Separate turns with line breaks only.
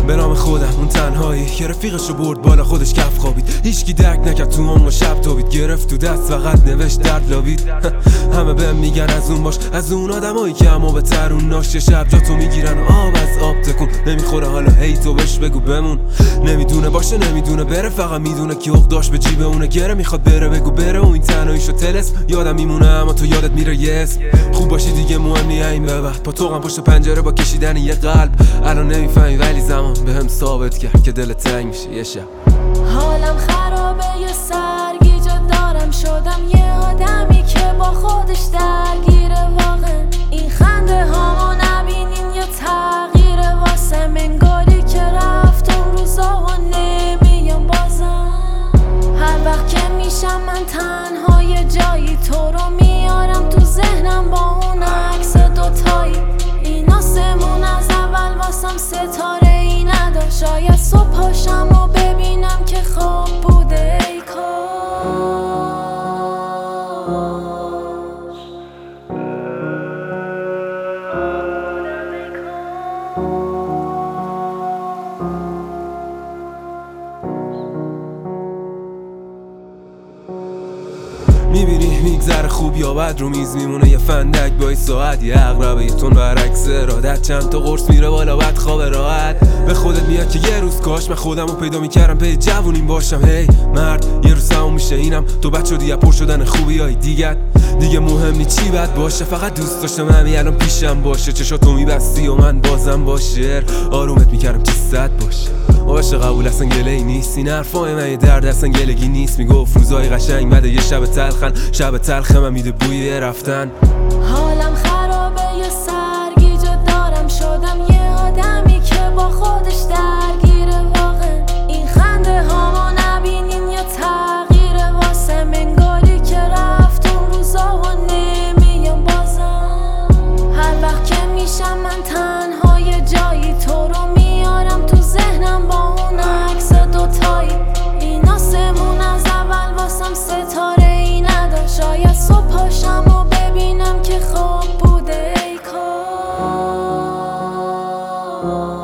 به نام خودم اون تنهایی که رفیقشو برد بالا خودش کف خوابید، هیچکی درک نکرد تو اون شب دوید، گرفت تو دست فقط نوشت درد لابید. همه بهم میگن از اون باش، از اون آدمایی که اما بهتر اون ناش، شب جا تو میگیرن آب از آب تکون نمیخوره، حالا هی تو بهش بگو بمون. نمیدونه باشه نمیدونه بره، فقط میدونه که حق داشت به جیب اونه گره، میخواد بره بگو بره و این تنهاییشو تلس یادم میمونه اما تو یادت میره. یس خوب باشی دیگه مهم نیه این ببخت، با تو هم پشت پنجره با کشیدن یه قلب. الان نمیفهمی ولی زمان بهم ثابت کرد که دل تنگ میشه یه شب.
حالم خرابه یه سرگیجه دارم، شدم یه آدمی که با خودش درگیره. واقعا این خنده هامو نبینین یه تغییره واسه منگاری که رفت اون روزا و نمیام بازم. هر وقت که میشم من تنها یه جایی تو رو میارم تو ذهنم با اون عکس دوتایی. این آسمون از اول واسم ستاره ای نداشت، شاید صبح پاشم و ببینم که خواب بوده ای کاش.
میبینی میگذره خوب یا بد، رو میز میمونه یه فندک با این ساعت، یه عقربه یه تون برعکس ارادت، چند تا قرص میره بالا بعد خواب راحت. به خودت میاد که یه روز کاش من خودم رو پیدا میکردم پی جوونیم باشم. هی مرد یه روز تموم میشه اینم تو بد شدی یا پر شدن خوبی های دیگه مهم نی چی بد باشه، فقط دوست داشتم همین الان پیشم باشه. چشاتو میبستی و من بازم با شعر آرومت میکردم چی صد باشه. باشه قبول اصلا گله ای نیست، این حرفای من یه درد اصلا گلگی نیست. میگفت روزای قشنگ بده یه شب تلخن، شب تلخ من میده بوی رفتن.
حالم خرابه یه سرگیجه دارم، شدم یه آدمی که با خودش درگیره. واقعا این خنده هامو نبینین یه تغییره واسه منگاری که رفت اون روزا و نمیام بازم. هر وقت که میشم من تنها یه جایی تو رو میارم تو ذهنم با اون عکس دوتایی. این آسمون از اول واسم ستاره ای نداشت، شاید صبح پاشم و ببینم که خواب بوده ای کاش.